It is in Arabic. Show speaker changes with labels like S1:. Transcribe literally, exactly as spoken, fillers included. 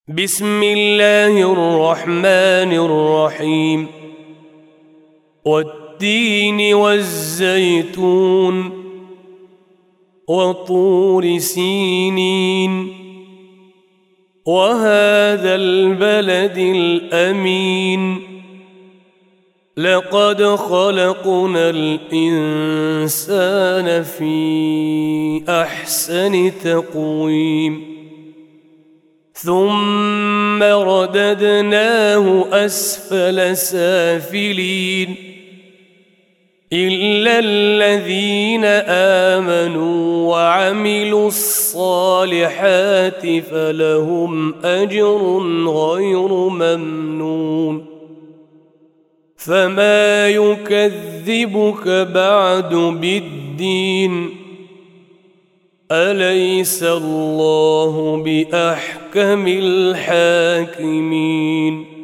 S1: بسم الله الرحمن الرحيم والتين والزيتون وطور سينين وهذا البلد الأمين لقد خلقنا الإنسان في أحسن تقويم ثم رددناه أسفل سافلين إلا الذين آمنوا وعملوا الصالحات فلهم أجر غير ممنون فما يكذبك بعد بالدين أليس الله بأحكم الحاكمين